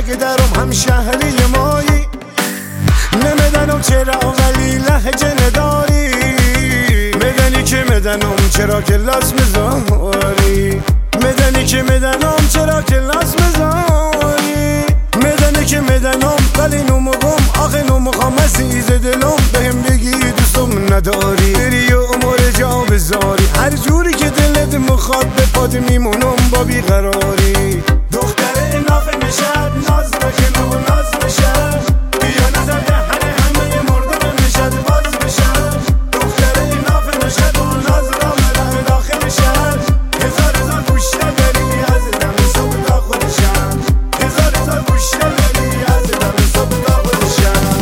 اگه درم هم شهری مایی نمیدنم چرا ولی لهجه نداری میدنی که میدنم چرا کلاس میذاری میدنی که میدنم چرا کلاس میذاری میدنی که میدنم ولی نمگم آخه نمخوام عزیز دلم بهم بگی دوستم نداری بری و امور جا بذاری هر جوری که دلت مخواد به پات میمونم با بیقراری دختر ناف میشد ناز بکن و ناز بشد بیا نظر دهن همه مردم میشد باز بشد دختر ناف میشد و ناز را مدام داخل بشد هزار گوشه بری از دم صبح تا خودشم هزار گوشه بری از دم صبح تا خودشم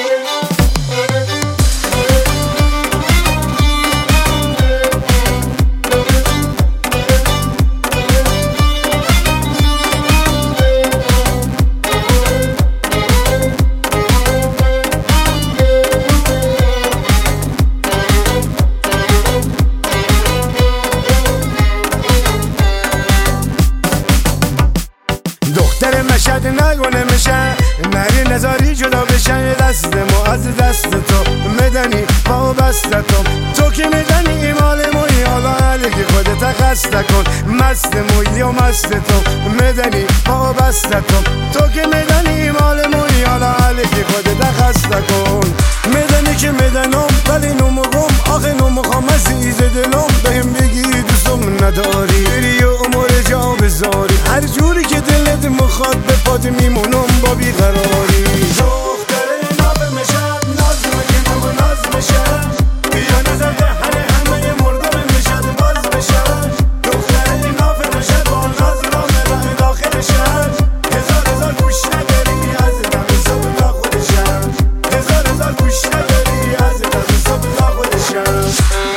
دختر مشهد نگونه میشه نری نزاری جدا بشه دستمو از دست تو میدنی با بستتم تو که میدنی ایمال موی حالا علیه خودت خسته کن مست موی و مست تو میدنی با بستتم تو که میدنی ایمال موی حالا علیه خودت خسته کن میدنی که میدنم ولی نمگم آخه نمخوام عزیز دلم بهم بگی دوستم نداری بری و امور جا بذاری هر جوری که دلت مخواد به پات میمونم با بیقراری دختر ناف میشد ناز بکن و ناز بشد بیا نظر دهن همه مردم میشد باز بشد دختر ناف میشد و ناز را مدام داخل شد هزار گوشه بری از دم صبح تا خودشم هزار گوشه بری از دم صبح تا خودشم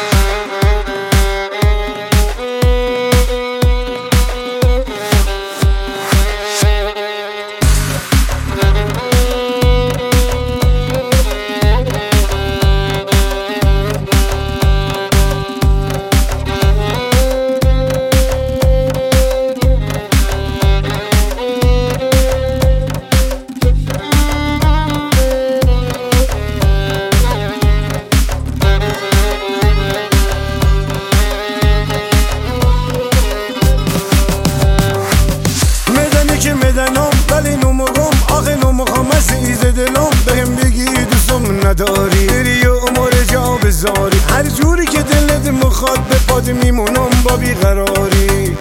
ولی نمگم آخه نمخوام عزیز دلم بهم بگی دوستم نداری بری و امور جا بذاری هر جوری که دلت مخواد به پات میمونم با بیقراری